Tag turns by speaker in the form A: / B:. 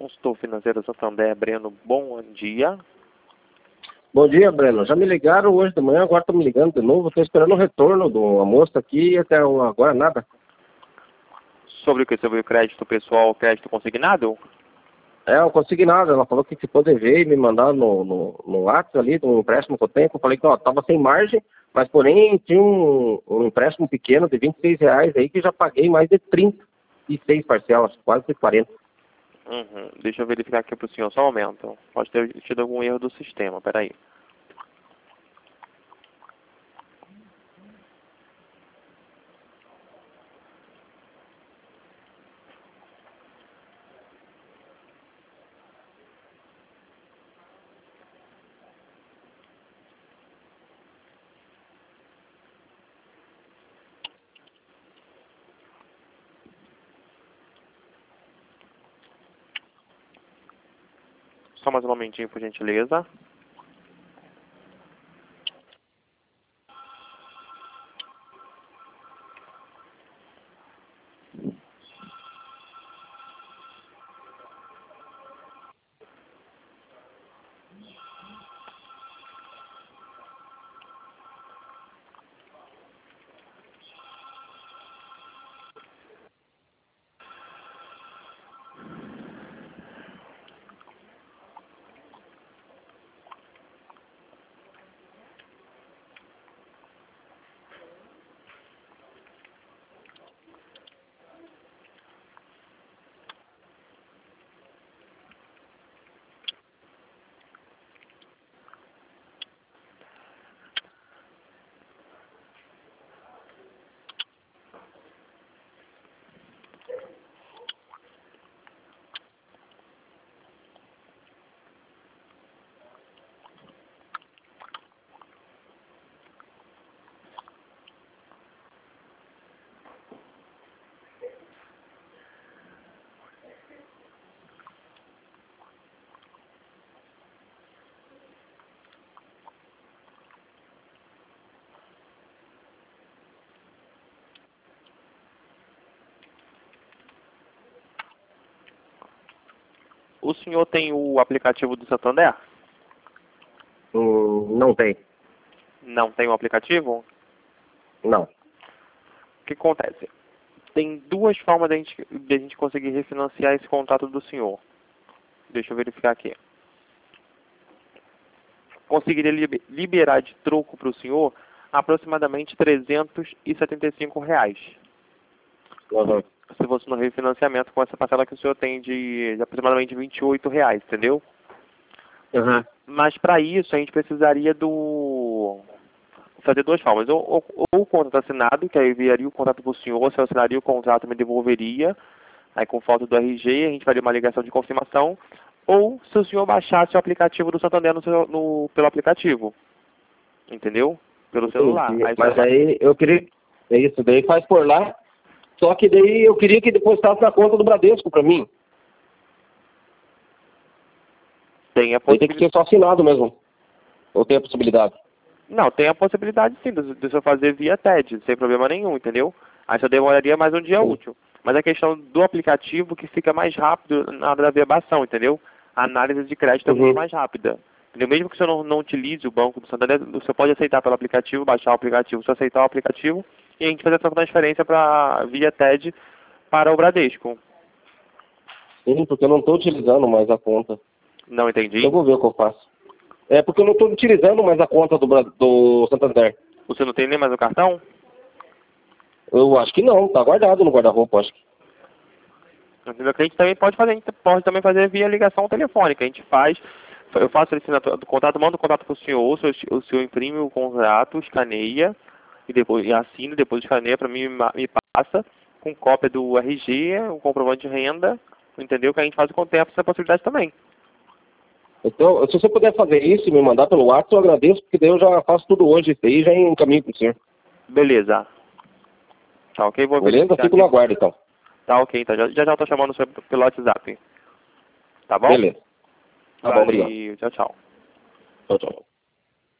A: consultor financeiro Santander, Breno, bom dia.
B: Bom dia, Breno. Já me ligaram hoje de manhã, agora estão me ligando de novo. Estou esperando o retorno do almoço aqui e até agora nada.
A: Sobre o que? Sobre o crédito pessoal, crédito consignado?
B: É, eu consegui nada. Ela falou que ficou dever e me mandar no WhatsApp ali, do empréstimo que eu tenho. Eu falei que estava sem margem, mas porém tinha um empréstimo pequeno de R$ 26 aí que já paguei mais de 36 parcelas, quase 40.
A: Deixa eu verificar aqui para o senhor, só um momento. Pode ter tido algum erro do sistema, peraí. Só mais um momentinho, por gentileza. O senhor tem o aplicativo do Santander?
B: Não tem.
A: Não tem o aplicativo?
B: Não.
A: O que acontece? Tem duas formas de a gente conseguir refinanciar esse contrato do senhor. Deixa eu verificar aqui. Conseguiria liberar de troco para o senhor aproximadamente R$ 375.
B: Uhum.
A: Se fosse no refinanciamento com essa parcela que o senhor tem de aproximadamente R$ 28, entendeu?
B: Uhum.
A: Mas para isso a gente precisaria fazer duas formas. Ou o contrato assinado, que aí enviaria o contrato para o senhor, se eu assinaria o contrato, me devolveria, aí com foto do RG, a gente faria uma ligação de confirmação, ou se o senhor baixasse o aplicativo do Santander pelo aplicativo, entendeu? Pelo celular.
B: Entendi.
A: Aí
B: Mas aí eu queria... Isso, daí faz por lá. Só que daí eu queria que depositasse na conta do Bradesco para mim.
A: tem a
B: Aí tem que ser só assinado mesmo. Ou tem a possibilidade?
A: Não, tem a possibilidade sim de o senhor fazer via TED, sem problema nenhum, entendeu? Aí só demoraria mais um dia útil. Mas a questão do aplicativo que fica mais rápido na hora da verbação, entendeu? A análise de crédito é muito mais rápida. Entendeu? Mesmo que o senhor não utilize o Banco do Santander, o senhor pode aceitar pelo aplicativo, baixar o aplicativo, só aceitar o aplicativo e a gente fazer essa transferência via TED para o Bradesco.
B: Sim, porque eu não estou utilizando mais a conta.
A: Não entendi?
B: Eu vou ver o que eu faço. É porque eu não estou utilizando mais a conta do Santander.
A: Você não tem nem mais o cartão?
B: Eu acho que não, tá guardado no guarda-roupa, acho que.
A: Entendeu? Que a gente também pode fazer, a gente pode também fazer via ligação telefônica. A gente faz, eu faço a assinatura do contrato, mando o contrato para o senhor, o senhor imprime o contrato, escaneia e depois assina, depois escaneia para mim, me passa com cópia do RG, o comprovante de renda, entendeu? Que a gente faz com o tempo essa possibilidade também.
B: Então, se você puder fazer isso e me mandar pelo WhatsApp, eu agradeço, porque daí eu já faço tudo hoje. Isso aí já encaminho para o senhor.
A: Beleza. Tá ok? Vou
B: Beleza? Fico no aguardo, então.
A: Tá ok, então. Já estou chamando o senhor pelo WhatsApp. Tá bom?
B: Beleza. Tá bom, obrigado.
A: Tchau, tchau.
B: Tchau, tchau.